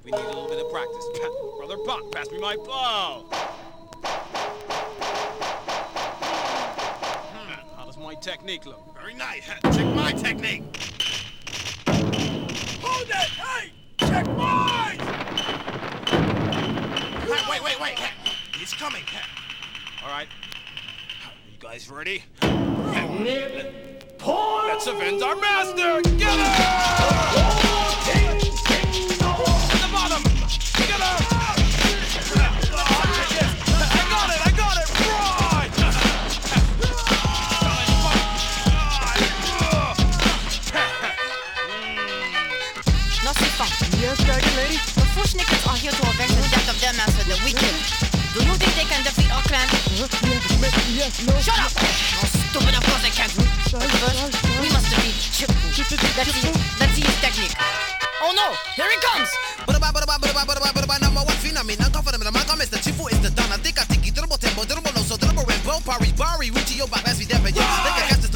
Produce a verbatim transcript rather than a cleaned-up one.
We need a little bit of practice. Brother Buck, pass me my bow. Hmm, how does my technique look? Very nice. Check my technique. Hold it! Hey! Check mine! Hey, wait, wait, wait. He's coming. All right. You guys ready? Point! Let's avenge our master! Get him! At the bottom! Get him! I got it! I got it! Right! Not so fun. Yes, Dragon Lady? The Fushnikers are here to avenge the death of their master, the Wicked. Do you think they can defeat our clan? Yes, yes, no. Shut up! Oh, stupid, of course they can't. But first, we must defeat Chip. Let's see, let's see his technique. Oh no! Here he comes! Number one phenomenon, I'm confident.